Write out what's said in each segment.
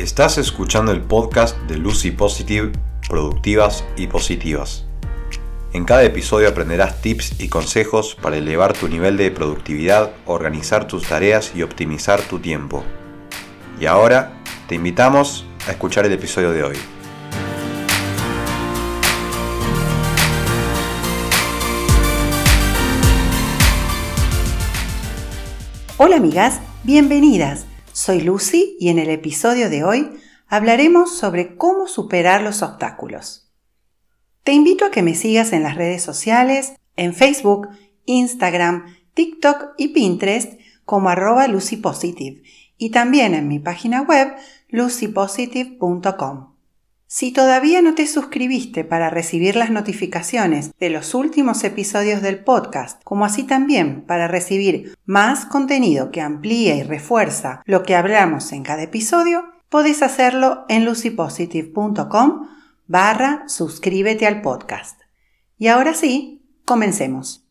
Estás escuchando el podcast de Lucy Positive, Productivas y Positivas. En cada episodio aprenderás tips y consejos para elevar tu nivel de productividad, organizar tus tareas y optimizar tu tiempo. Y ahora, te invitamos a escuchar el episodio de hoy. Hola amigas, bienvenidas. Soy Lucy y en el episodio de hoy hablaremos sobre cómo superar los obstáculos. Te invito a que me sigas en las redes sociales, en Facebook, Instagram, TikTok y Pinterest como @LucyPositive y también en mi página web lucypositive.com. Si todavía no te suscribiste para recibir las notificaciones de los últimos episodios del podcast, como así también para recibir más contenido que amplía y refuerza lo que hablamos en cada episodio, podés hacerlo en lucypositive.com/suscríbete al podcast. Y ahora sí, comencemos.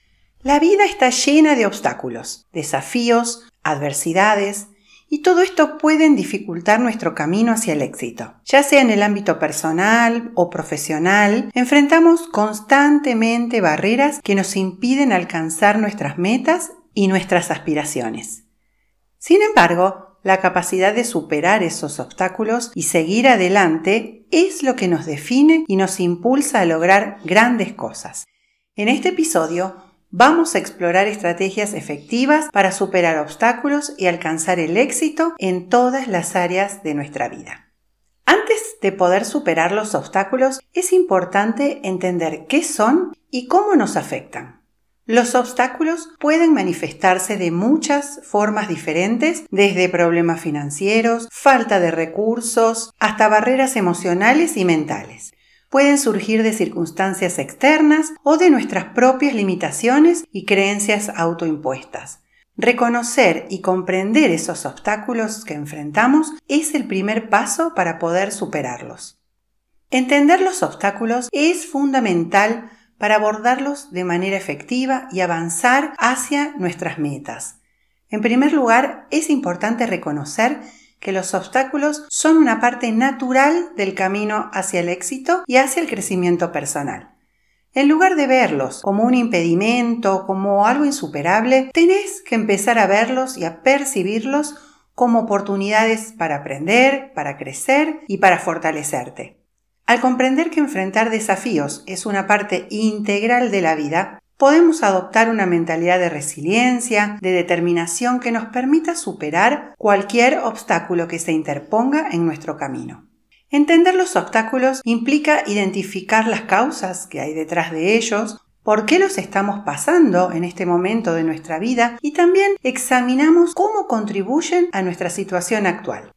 La vida está llena de obstáculos, desafíos, adversidades, y todo esto pueden dificultar nuestro camino hacia el éxito. Ya sea en el ámbito personal o profesional, enfrentamos constantemente barreras que nos impiden alcanzar nuestras metas y nuestras aspiraciones. Sin embargo, la capacidad de superar esos obstáculos y seguir adelante es lo que nos define y nos impulsa a lograr grandes cosas. En este episodio, vamos a explorar estrategias efectivas para superar obstáculos y alcanzar el éxito en todas las áreas de nuestra vida. Antes de poder superar los obstáculos, es importante entender qué son y cómo nos afectan. Los obstáculos pueden manifestarse de muchas formas diferentes, desde problemas financieros, falta de recursos, hasta barreras emocionales y mentales. Pueden surgir de circunstancias externas o de nuestras propias limitaciones y creencias autoimpuestas. Reconocer y comprender esos obstáculos que enfrentamos es el primer paso para poder superarlos. Entender los obstáculos es fundamental para abordarlos de manera efectiva y avanzar hacia nuestras metas. En primer lugar, es importante reconocer que los obstáculos son una parte natural del camino hacia el éxito y hacia el crecimiento personal. En lugar de verlos como un impedimento, como algo insuperable, tenés que empezar a verlos y a percibirlos como oportunidades para aprender, para crecer y para fortalecerte. Al comprender que enfrentar desafíos es una parte integral de la vida, podemos adoptar una mentalidad de resiliencia, de determinación que nos permita superar cualquier obstáculo que se interponga en nuestro camino. Entender los obstáculos implica identificar las causas que hay detrás de ellos, por qué los estamos pasando en este momento de nuestra vida y también examinamos cómo contribuyen a nuestra situación actual.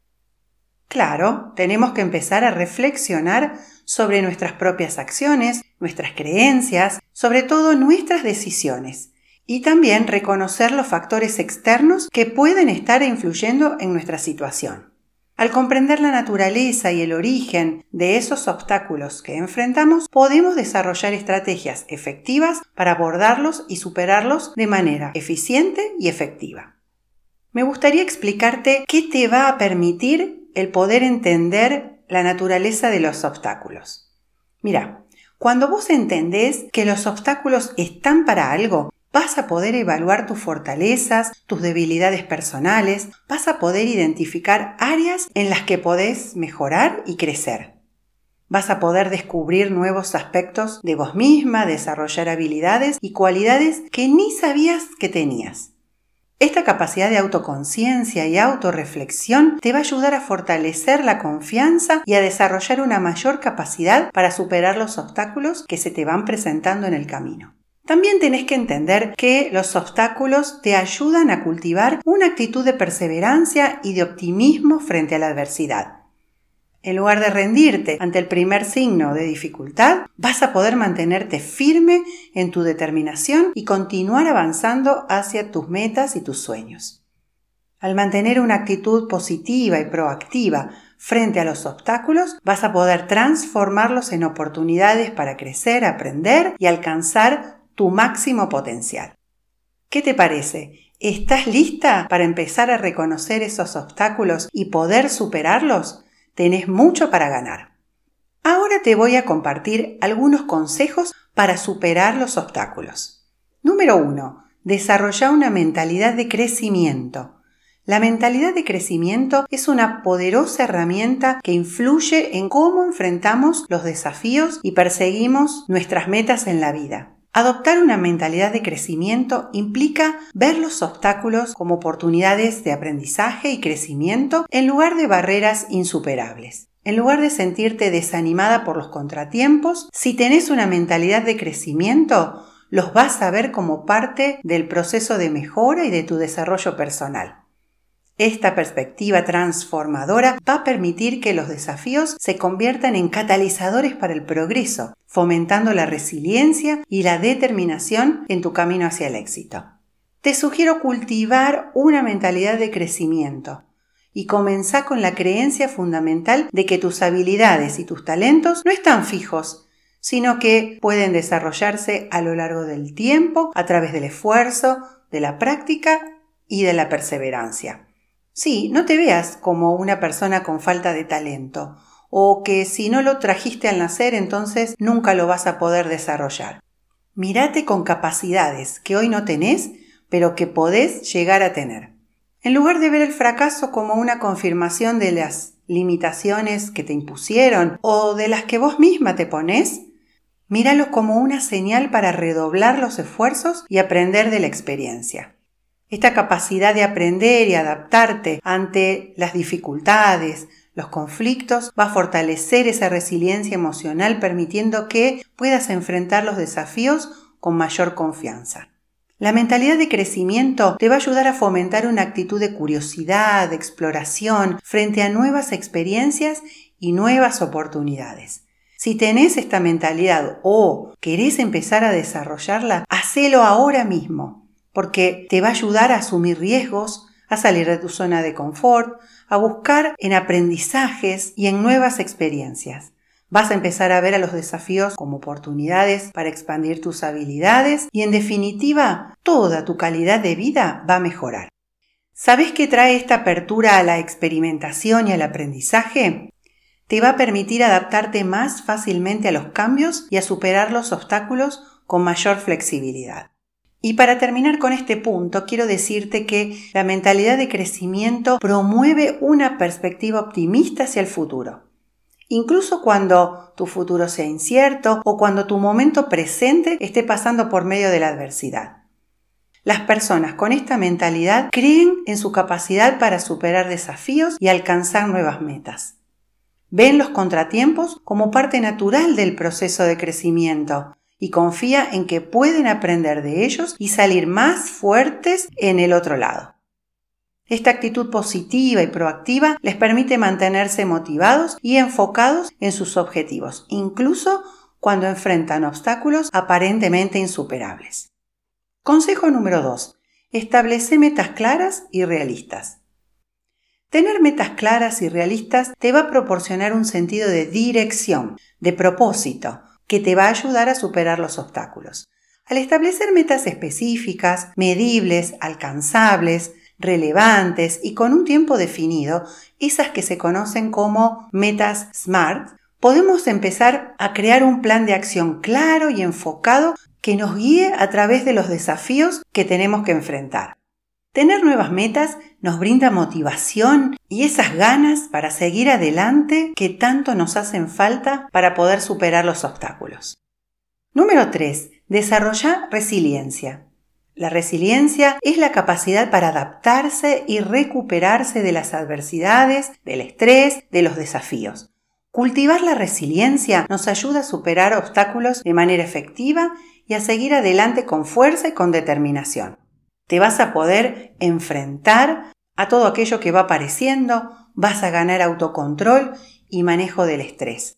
Claro, tenemos que empezar a reflexionar sobre nuestras propias acciones, nuestras creencias, sobre todo nuestras decisiones, y también reconocer los factores externos que pueden estar influyendo en nuestra situación. Al comprender la naturaleza y el origen de esos obstáculos que enfrentamos, podemos desarrollar estrategias efectivas para abordarlos y superarlos de manera eficiente y efectiva. Me gustaría explicarte qué te va a permitir el poder entender la naturaleza de los obstáculos. Mira, cuando vos entendés que los obstáculos están para algo, vas a poder evaluar tus fortalezas, tus debilidades personales, vas a poder identificar áreas en las que podés mejorar y crecer. Vas a poder descubrir nuevos aspectos de vos misma, desarrollar habilidades y cualidades que ni sabías que tenías. Esta capacidad de autoconciencia y autorreflexión te va a ayudar a fortalecer la confianza y a desarrollar una mayor capacidad para superar los obstáculos que se te van presentando en el camino. También tenés que entender que los obstáculos te ayudan a cultivar una actitud de perseverancia y de optimismo frente a la adversidad. En lugar de rendirte ante el primer signo de dificultad, vas a poder mantenerte firme en tu determinación y continuar avanzando hacia tus metas y tus sueños. Al mantener una actitud positiva y proactiva frente a los obstáculos, vas a poder transformarlos en oportunidades para crecer, aprender y alcanzar tu máximo potencial. ¿Qué te parece? ¿Estás lista para empezar a reconocer esos obstáculos y poder superarlos? Tenés mucho para ganar. Ahora te voy a compartir algunos consejos para superar los obstáculos. Número 1. Desarrolla una mentalidad de crecimiento. La mentalidad de crecimiento es una poderosa herramienta que influye en cómo enfrentamos los desafíos y perseguimos nuestras metas en la vida. Adoptar una mentalidad de crecimiento implica ver los obstáculos como oportunidades de aprendizaje y crecimiento en lugar de barreras insuperables. En lugar de sentirte desanimada por los contratiempos, si tenés una mentalidad de crecimiento, los vas a ver como parte del proceso de mejora y de tu desarrollo personal. Esta perspectiva transformadora va a permitir que los desafíos se conviertan en catalizadores para el progreso, fomentando la resiliencia y la determinación en tu camino hacia el éxito. Te sugiero cultivar una mentalidad de crecimiento y comenzá con la creencia fundamental de que tus habilidades y tus talentos no están fijos, sino que pueden desarrollarse a lo largo del tiempo a través del esfuerzo, de la práctica y de la perseverancia. Sí, no te veas como una persona con falta de talento o que si no lo trajiste al nacer entonces nunca lo vas a poder desarrollar. Mírate con capacidades que hoy no tenés, pero que podés llegar a tener. En lugar de ver el fracaso como una confirmación de las limitaciones que te impusieron o de las que vos misma te ponés, míralo como una señal para redoblar los esfuerzos y aprender de la experiencia. Esta capacidad de aprender y adaptarte ante las dificultades, los conflictos, va a fortalecer esa resiliencia emocional permitiendo que puedas enfrentar los desafíos con mayor confianza. La mentalidad de crecimiento te va a ayudar a fomentar una actitud de curiosidad, de exploración frente a nuevas experiencias y nuevas oportunidades. Si tenés esta mentalidad o querés empezar a desarrollarla, hacelo ahora mismo, porque te va a ayudar a asumir riesgos, a salir de tu zona de confort, a buscar en aprendizajes y en nuevas experiencias. Vas a empezar a ver a los desafíos como oportunidades para expandir tus habilidades y, en definitiva, toda tu calidad de vida va a mejorar. ¿Sabés qué trae esta apertura a la experimentación y al aprendizaje? Te va a permitir adaptarte más fácilmente a los cambios y a superar los obstáculos con mayor flexibilidad. Y para terminar con este punto, quiero decirte que la mentalidad de crecimiento promueve una perspectiva optimista hacia el futuro. Incluso cuando tu futuro sea incierto o cuando tu momento presente esté pasando por medio de la adversidad. Las personas con esta mentalidad creen en su capacidad para superar desafíos y alcanzar nuevas metas. Ven los contratiempos como parte natural del proceso de crecimiento y confía en que pueden aprender de ellos y salir más fuertes en el otro lado. Esta actitud positiva y proactiva les permite mantenerse motivados y enfocados en sus objetivos, incluso cuando enfrentan obstáculos aparentemente insuperables. Consejo número 2. Establece metas claras y realistas. Tener metas claras y realistas te va a proporcionar un sentido de dirección, de propósito, que te va a ayudar a superar los obstáculos. Al establecer metas específicas, medibles, alcanzables, relevantes y con un tiempo definido, esas que se conocen como metas SMART, podemos empezar a crear un plan de acción claro y enfocado que nos guíe a través de los desafíos que tenemos que enfrentar. Tener nuevas metas nos brinda motivación y esas ganas para seguir adelante que tanto nos hacen falta para poder superar los obstáculos. Número 3. Desarrolla resiliencia. La resiliencia es la capacidad para adaptarse y recuperarse de las adversidades, del estrés, de los desafíos. Cultivar la resiliencia nos ayuda a superar obstáculos de manera efectiva y a seguir adelante con fuerza y con determinación. Te vas a poder enfrentar a todo aquello que va apareciendo, vas a ganar autocontrol y manejo del estrés.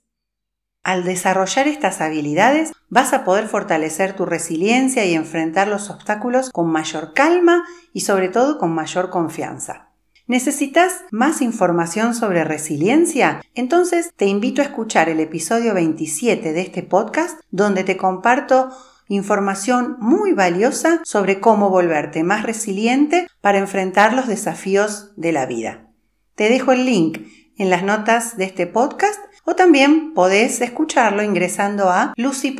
Al desarrollar estas habilidades, vas a poder fortalecer tu resiliencia y enfrentar los obstáculos con mayor calma y sobre todo con mayor confianza. ¿Necesitas más información sobre resiliencia? Entonces te invito a escuchar el episodio 27 de este podcast, donde te comparto información muy valiosa sobre cómo volverte más resiliente para enfrentar los desafíos de la vida. Te dejo el link en las notas de este podcast o también podés escucharlo ingresando a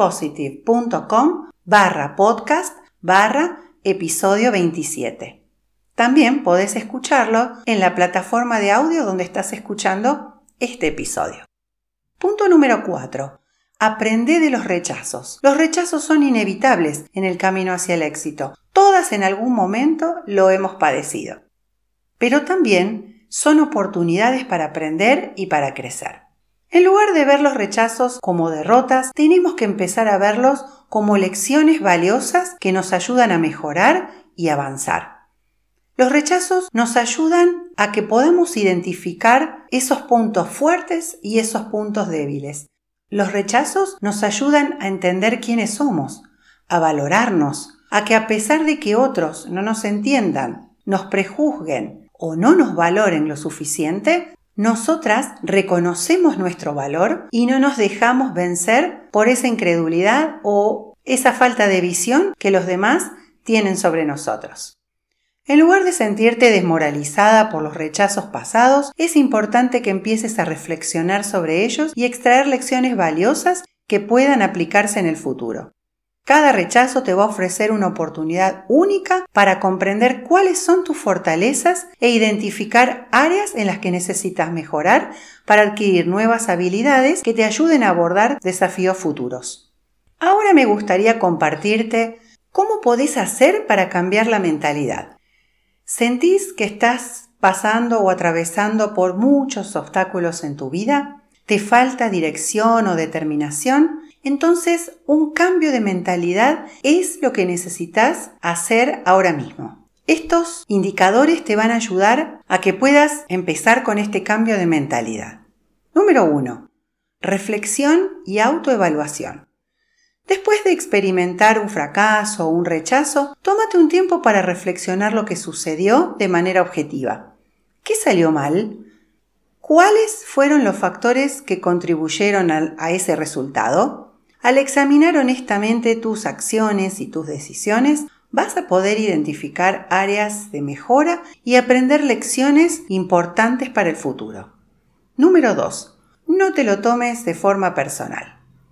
lucypositive.com/podcast/episodio 27. También podés escucharlo en la plataforma de audio donde estás escuchando este episodio. Punto número 4. Aprende de los rechazos. Los rechazos son inevitables en el camino hacia el éxito. Todas en algún momento lo hemos padecido. Pero también son oportunidades para aprender y para crecer. En lugar de ver los rechazos como derrotas, tenemos que empezar a verlos como lecciones valiosas que nos ayudan a mejorar y avanzar. Los rechazos nos ayudan a que podamos identificar esos puntos fuertes y esos puntos débiles. Los rechazos nos ayudan a entender quiénes somos, a valorarnos, a que a pesar de que otros no nos entiendan, nos prejuzguen o no nos valoren lo suficiente, nosotras reconocemos nuestro valor y no nos dejamos vencer por esa incredulidad o esa falta de visión que los demás tienen sobre nosotros. En lugar de sentirte desmoralizada por los rechazos pasados, es importante que empieces a reflexionar sobre ellos y extraer lecciones valiosas que puedan aplicarse en el futuro. Cada rechazo te va a ofrecer una oportunidad única para comprender cuáles son tus fortalezas e identificar áreas en las que necesitas mejorar para adquirir nuevas habilidades que te ayuden a abordar desafíos futuros. Ahora me gustaría compartirte cómo podés hacer para cambiar la mentalidad. ¿Sentís que estás pasando o atravesando por muchos obstáculos en tu vida? ¿Te falta dirección o determinación? Entonces, un cambio de mentalidad es lo que necesitas hacer ahora mismo. Estos indicadores te van a ayudar a que puedas empezar con este cambio de mentalidad. Número 1. Reflexión y autoevaluación. Después de experimentar un fracaso o un rechazo, tómate un tiempo para reflexionar lo que sucedió de manera objetiva. ¿Qué salió mal? ¿Cuáles fueron los factores que contribuyeron a ese resultado? Al examinar honestamente tus acciones y tus decisiones, vas a poder identificar áreas de mejora y aprender lecciones importantes para el futuro. Número 2. No te lo tomes de forma personal.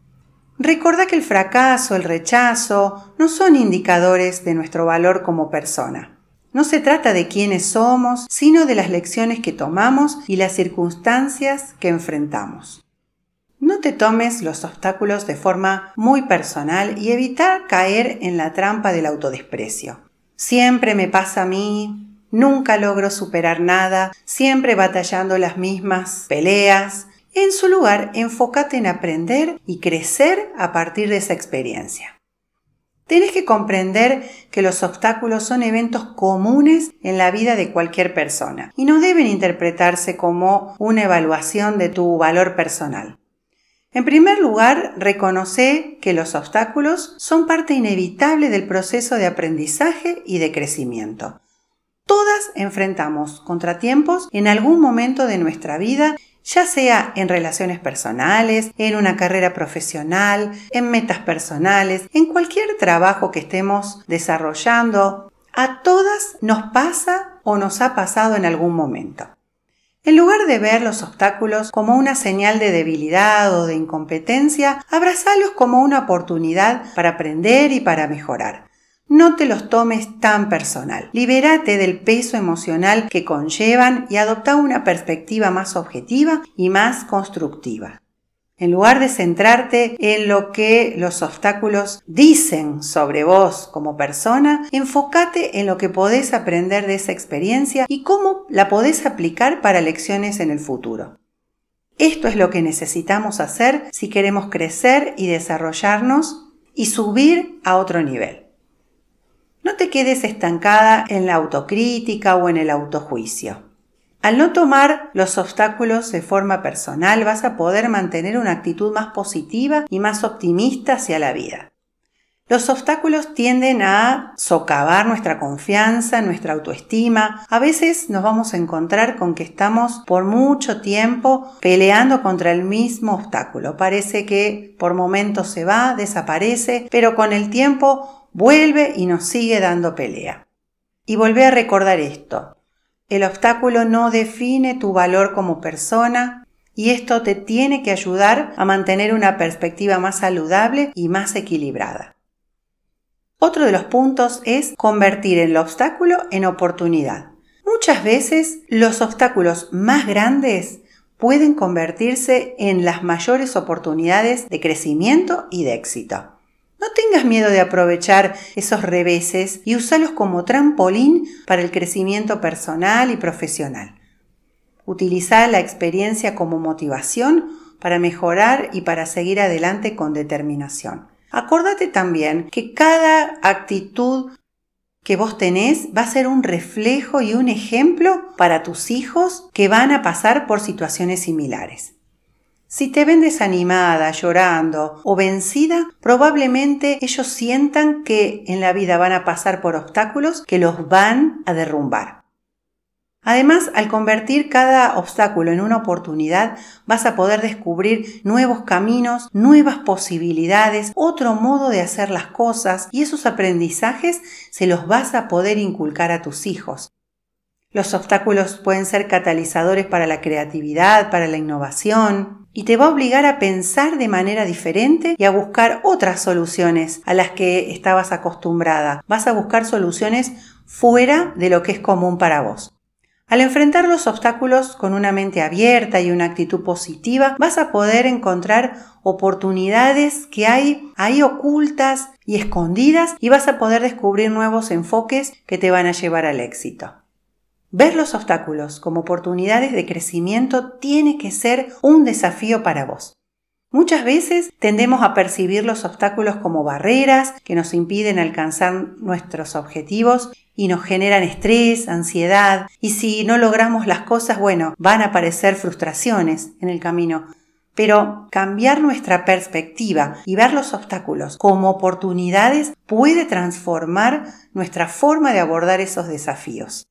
Recordá que el fracaso, el rechazo, no son indicadores de nuestro valor como persona. No se trata de quiénes somos, sino de las lecciones que tomamos y las circunstancias que enfrentamos. No te tomes los obstáculos de forma muy personal y evita caer en la trampa del autodesprecio. Siempre me pasa a mí, nunca logro superar nada, siempre batallando las mismas peleas. En su lugar, enfócate en aprender y crecer a partir de esa experiencia. Tienes que comprender que los obstáculos son eventos comunes en la vida de cualquier persona y no deben interpretarse como una evaluación de tu valor personal. En primer lugar, reconoce que los obstáculos son parte inevitable del proceso de aprendizaje y de crecimiento. Todas enfrentamos contratiempos en algún momento de nuestra vida, ya sea en relaciones personales, en una carrera profesional, en metas personales, en cualquier trabajo que estemos desarrollando. A todas nos pasa o nos ha pasado en algún momento. En lugar de ver los obstáculos como una señal de debilidad o de incompetencia, abrazalos como una oportunidad para aprender y para mejorar. No te los tomes tan personal. Libérate del peso emocional que conllevan y adopta una perspectiva más objetiva y más constructiva. En lugar de centrarte en lo que los obstáculos dicen sobre vos como persona, enfócate en lo que podés aprender de esa experiencia y cómo la podés aplicar para lecciones en el futuro. Esto es lo que necesitamos hacer si queremos crecer y desarrollarnos y subir a otro nivel. No te quedes estancada en la autocrítica o en el autojuicio. Al no tomar los obstáculos de forma personal, vas a poder mantener una actitud más positiva y más optimista hacia la vida. Los obstáculos tienden a socavar nuestra confianza, nuestra autoestima. A veces nos vamos a encontrar con que estamos por mucho tiempo peleando contra el mismo obstáculo. Parece que por momentos se va, desaparece, pero con el tiempo vuelve y nos sigue dando pelea. Y volvé a recordar esto. El obstáculo no define tu valor como persona y esto te tiene que ayudar a mantener una perspectiva más saludable y más equilibrada. Otro de los puntos es convertir el obstáculo en oportunidad. Muchas veces los obstáculos más grandes pueden convertirse en las mayores oportunidades de crecimiento y de éxito. No tengas miedo de aprovechar esos reveses y úsalos como trampolín para el crecimiento personal y profesional. Utiliza la experiencia como motivación para mejorar y para seguir adelante con determinación. Acordate también que cada actitud que vos tenés va a ser un reflejo y un ejemplo para tus hijos que van a pasar por situaciones similares. Si te ven desanimada, llorando o vencida, probablemente ellos sientan que en la vida van a pasar por obstáculos que los van a derrumbar. Además, al convertir cada obstáculo en una oportunidad, vas a poder descubrir nuevos caminos, nuevas posibilidades, otro modo de hacer las cosas y esos aprendizajes se los vas a poder inculcar a tus hijos. Los obstáculos pueden ser catalizadores para la creatividad, para la innovación y te va a obligar a pensar de manera diferente y a buscar otras soluciones a las que estabas acostumbrada. Vas a buscar soluciones fuera de lo que es común para vos. Al enfrentar los obstáculos con una mente abierta y una actitud positiva, vas a poder encontrar oportunidades que hay ahí ocultas y escondidas y vas a poder descubrir nuevos enfoques que te van a llevar al éxito. Ver los obstáculos como oportunidades de crecimiento tiene que ser un desafío para vos. Muchas veces tendemos a percibir los obstáculos como barreras que nos impiden alcanzar nuestros objetivos y nos generan estrés, ansiedad, y si no logramos las cosas, van a aparecer frustraciones en el camino. Pero cambiar nuestra perspectiva y ver los obstáculos como oportunidades puede transformar nuestra forma de abordar esos desafíos.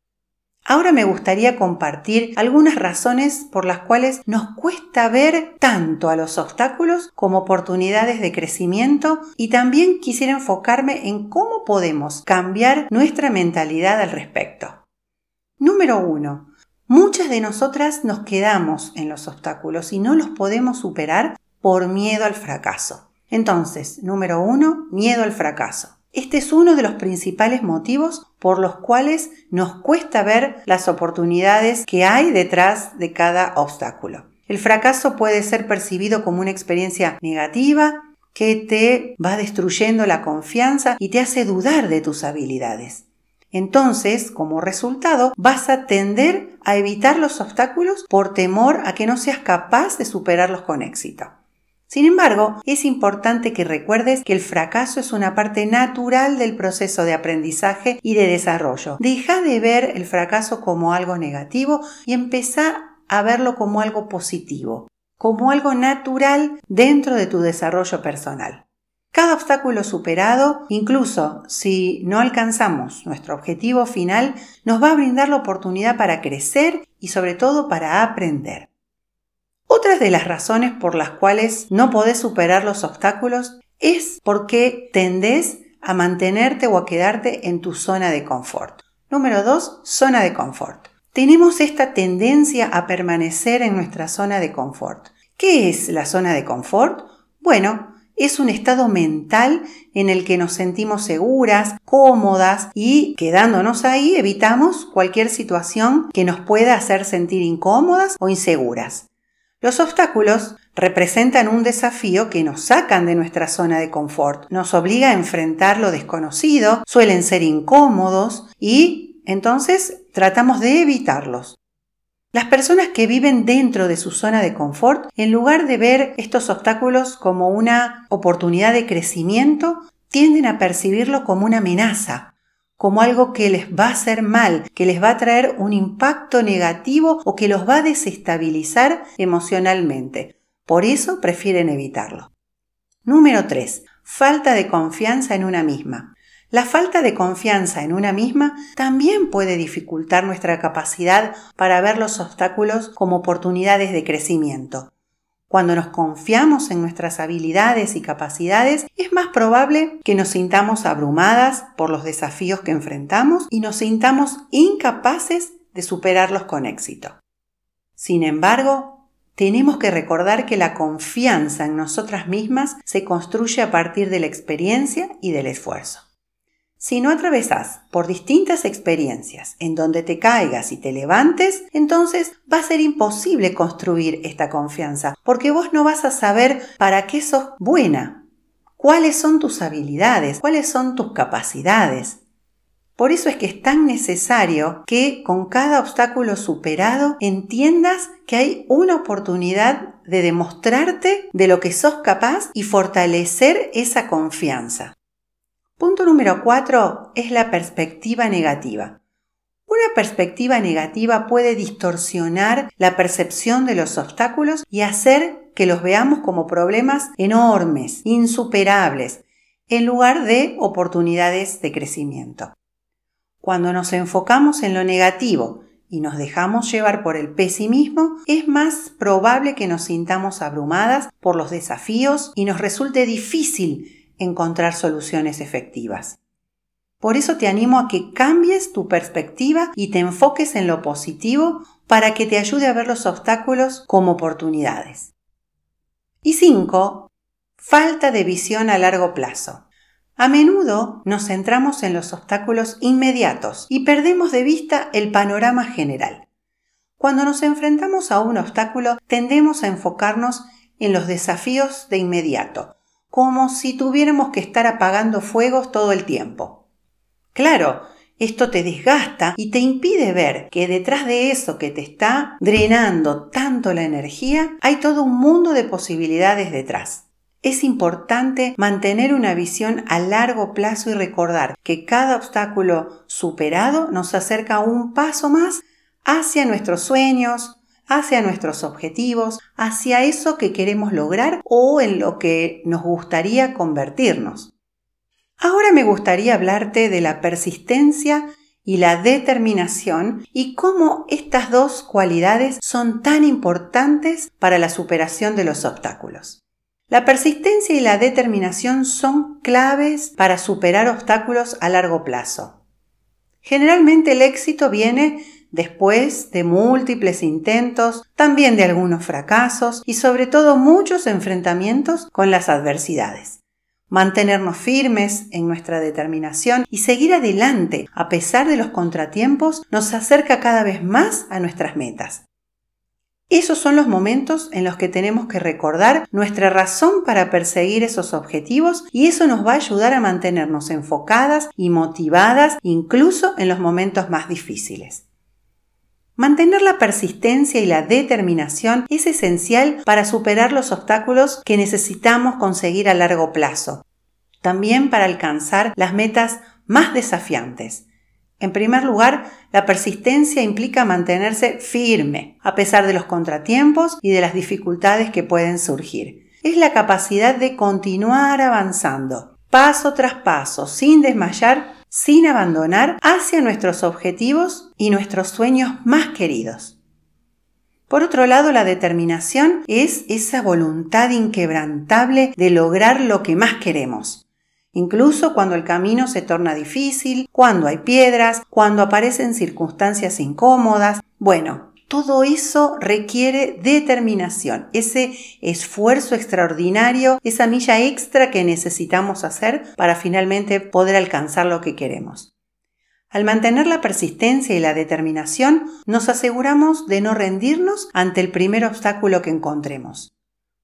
Ahora me gustaría compartir algunas razones por las cuales nos cuesta ver tanto a los obstáculos como oportunidades de crecimiento y también quisiera enfocarme en cómo podemos cambiar nuestra mentalidad al respecto. Número 1. Muchas de nosotras nos quedamos en los obstáculos y no los podemos superar por miedo al fracaso. Entonces, número 1, miedo al fracaso. Este es uno de los principales motivos por los cuales nos cuesta ver las oportunidades que hay detrás de cada obstáculo. El fracaso puede ser percibido como una experiencia negativa que te va destruyendo la confianza y te hace dudar de tus habilidades. Entonces, como resultado, vas a tender a evitar los obstáculos por temor a que no seas capaz de superarlos con éxito. Sin embargo, es importante que recuerdes que el fracaso es una parte natural del proceso de aprendizaje y de desarrollo. Deja de ver el fracaso como algo negativo y empezá a verlo como algo positivo, como algo natural dentro de tu desarrollo personal. Cada obstáculo superado, incluso si no alcanzamos nuestro objetivo final, nos va a brindar la oportunidad para crecer y sobre todo para aprender. Otras de las razones por las cuales no podés superar los obstáculos es porque tendés a mantenerte o a quedarte en tu zona de confort. Número 2, zona de confort. Tenemos esta tendencia a permanecer en nuestra zona de confort. ¿Qué es la zona de confort? Bueno, es un estado mental en el que nos sentimos seguras, cómodas y quedándonos ahí evitamos cualquier situación que nos pueda hacer sentir incómodas o inseguras. Los obstáculos representan un desafío que nos sacan de nuestra zona de confort, nos obliga a enfrentar lo desconocido, suelen ser incómodos y entonces tratamos de evitarlos. Las personas que viven dentro de su zona de confort, en lugar de ver estos obstáculos como una oportunidad de crecimiento, tienden a percibirlo como una amenaza, como algo que les va a hacer mal, que les va a traer un impacto negativo o que los va a desestabilizar emocionalmente. Por eso prefieren evitarlo. Número 3. falta de confianza en una misma. La falta de confianza en una misma también puede dificultar nuestra capacidad para ver los obstáculos como oportunidades de crecimiento. Cuando nos confiamos en nuestras habilidades y capacidades, es más probable que nos sintamos abrumadas por los desafíos que enfrentamos y nos sintamos incapaces de superarlos con éxito. Sin embargo, tenemos que recordar que la confianza en nosotras mismas se construye a partir de la experiencia y del esfuerzo. Si no atravesás por distintas experiencias en donde te caigas y te levantes, entonces va a ser imposible construir esta confianza, porque vos no vas a saber para qué sos buena, cuáles son tus habilidades, cuáles son tus capacidades. Por eso es que es tan necesario que con cada obstáculo superado entiendas que hay una oportunidad de demostrarte de lo que sos capaz y fortalecer esa confianza. Punto número 4 es la perspectiva negativa. Una perspectiva negativa puede distorsionar la percepción de los obstáculos y hacer que los veamos como problemas enormes, insuperables, en lugar de oportunidades de crecimiento. Cuando nos enfocamos en lo negativo y nos dejamos llevar por el pesimismo, es más probable que nos sintamos abrumadas por los desafíos y nos resulte difícil encontrar soluciones efectivas. Por eso te animo a que cambies tu perspectiva y te enfoques en lo positivo para que te ayude a ver los obstáculos como oportunidades. Y 5. Falta de visión a largo plazo. A menudo nos centramos en los obstáculos inmediatos y perdemos de vista el panorama general. Cuando nos enfrentamos a un obstáculo, tendemos a enfocarnos en los desafíos de inmediato, como si tuviéramos que estar apagando fuegos todo el tiempo. Claro, esto te desgasta y te impide ver que detrás de eso que te está drenando tanto la energía, hay todo un mundo de posibilidades detrás. Es importante mantener una visión a largo plazo y recordar que cada obstáculo superado nos acerca un paso más hacia nuestros sueños, hacia nuestros objetivos, hacia eso que queremos lograr o en lo que nos gustaría convertirnos. Ahora me gustaría hablarte de la persistencia y la determinación y cómo estas dos cualidades son tan importantes para la superación de los obstáculos. La persistencia y la determinación son claves para superar obstáculos a largo plazo. Generalmente el éxito viene después de múltiples intentos, también de algunos fracasos y sobre todo muchos enfrentamientos con las adversidades. Mantenernos firmes en nuestra determinación y seguir adelante a pesar de los contratiempos nos acerca cada vez más a nuestras metas. Esos son los momentos en los que tenemos que recordar nuestra razón para perseguir esos objetivos y eso nos va a ayudar a mantenernos enfocadas y motivadas incluso en los momentos más difíciles. Mantener la persistencia y la determinación es esencial para superar los obstáculos que necesitamos conseguir a largo plazo. También para alcanzar las metas más desafiantes. En primer lugar, la persistencia implica mantenerse firme, a pesar de los contratiempos y de las dificultades que pueden surgir. Es la capacidad de continuar avanzando, paso tras paso, sin desmayar, sin abandonar, hacia nuestros objetivos y nuestros sueños más queridos. Por otro lado, la determinación es esa voluntad inquebrantable de lograr lo que más queremos. Incluso cuando el camino se torna difícil, cuando hay piedras, cuando aparecen circunstancias incómodas. Bueno, todo eso requiere determinación, ese esfuerzo extraordinario, esa milla extra que necesitamos hacer para finalmente poder alcanzar lo que queremos. Al mantener la persistencia y la determinación, nos aseguramos de no rendirnos ante el primer obstáculo que encontremos.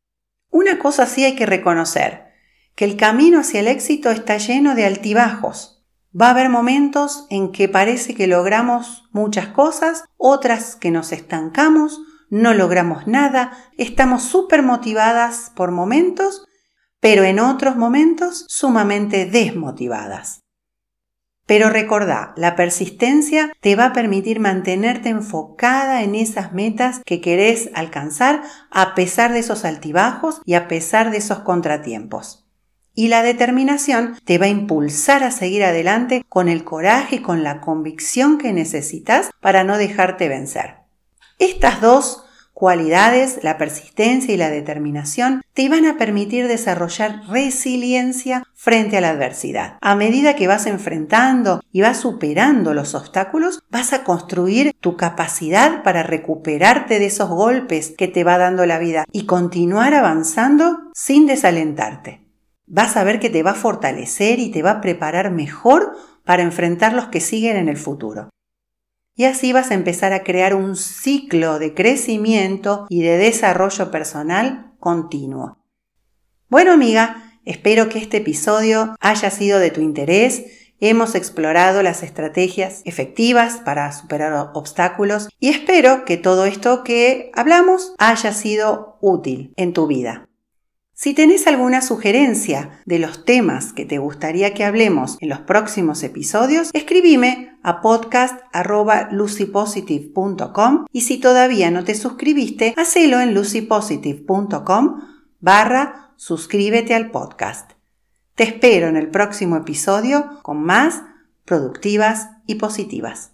Una cosa sí hay que reconocer, que el camino hacia el éxito está lleno de altibajos. Va a haber momentos en que parece que logramos muchas cosas, otras que nos estancamos, no logramos nada, estamos súper motivadas por momentos, pero en otros momentos sumamente desmotivadas. Pero recordá, la persistencia te va a permitir mantenerte enfocada en esas metas que querés alcanzar a pesar de esos altibajos y a pesar de esos contratiempos. Y la determinación te va a impulsar a seguir adelante con el coraje y con la convicción que necesitas para no dejarte vencer. Estas dos cualidades, la persistencia y la determinación, te van a permitir desarrollar resiliencia frente a la adversidad. A medida que vas enfrentando y vas superando los obstáculos, vas a construir tu capacidad para recuperarte de esos golpes que te va dando la vida y continuar avanzando sin desalentarte. Vas a ver que te va a fortalecer y te va a preparar mejor para enfrentar los que siguen en el futuro. Y así vas a empezar a crear un ciclo de crecimiento y de desarrollo personal continuo. Bueno, amiga, espero que este episodio haya sido de tu interés. Hemos explorado las estrategias efectivas para superar obstáculos y espero que todo esto que hablamos haya sido útil en tu vida. Si tenés alguna sugerencia de los temas que te gustaría que hablemos en los próximos episodios, escribime a podcast@lucypositive.com y si todavía no te suscribiste, hacelo en lucypositive.com/suscríbete al podcast. Te espero en el próximo episodio con más productivas y positivas.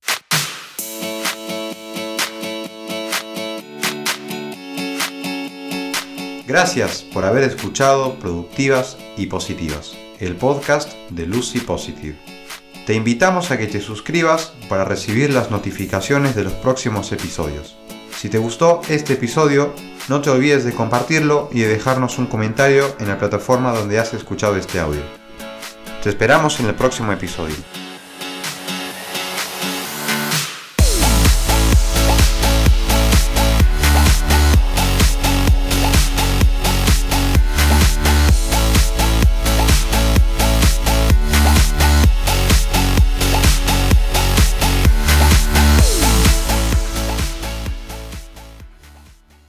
Gracias por haber escuchado Productivas y Positivas, el podcast de Lucy Positive. Te invitamos a que te suscribas para recibir las notificaciones de los próximos episodios. Si te gustó este episodio, no te olvides de compartirlo y de dejarnos un comentario en la plataforma donde has escuchado este audio. Te esperamos en el próximo episodio.